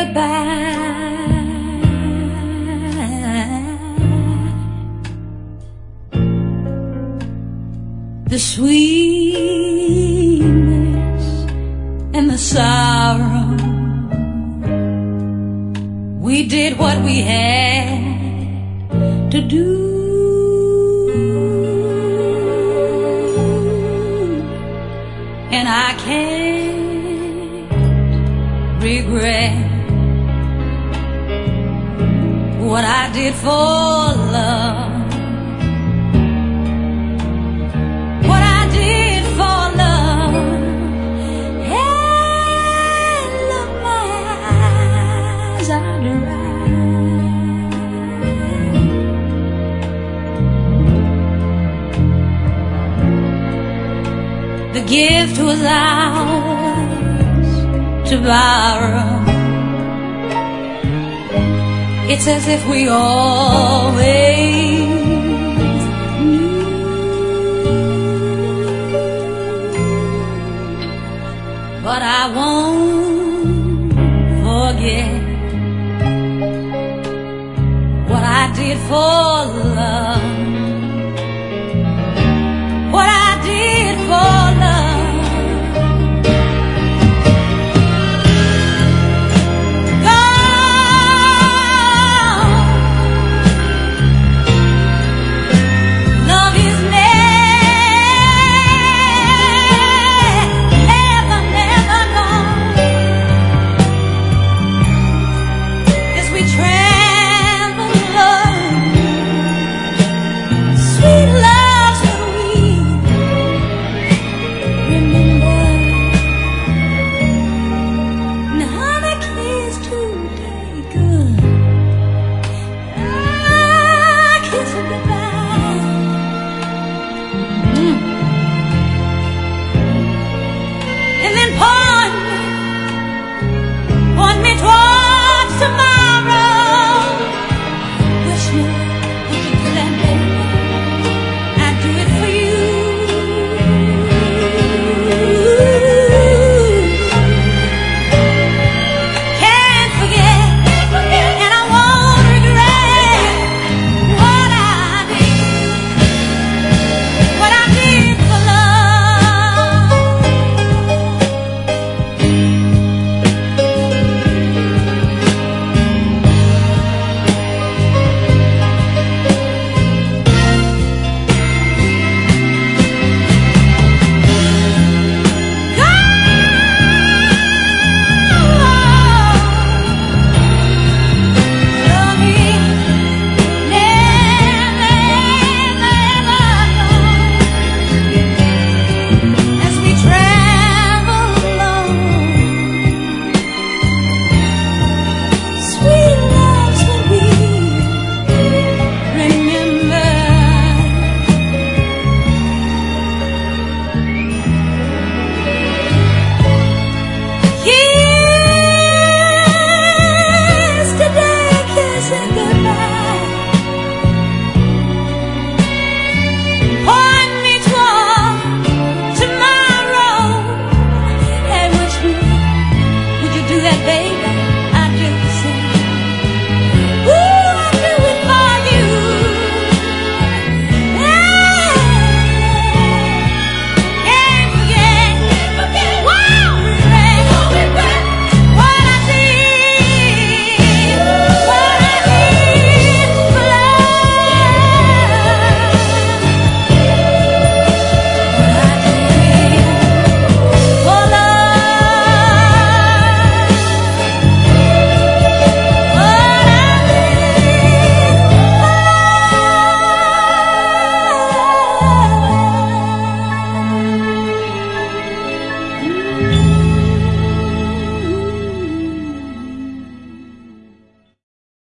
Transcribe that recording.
goodbye. The sweetness and the sorrow, we did what we had to do. And I can't regret what I did for love. What I did for love. And look, my eyes are dry. The gift was ours to borrow. It's as if we always knew. But I won't forget what I did for love.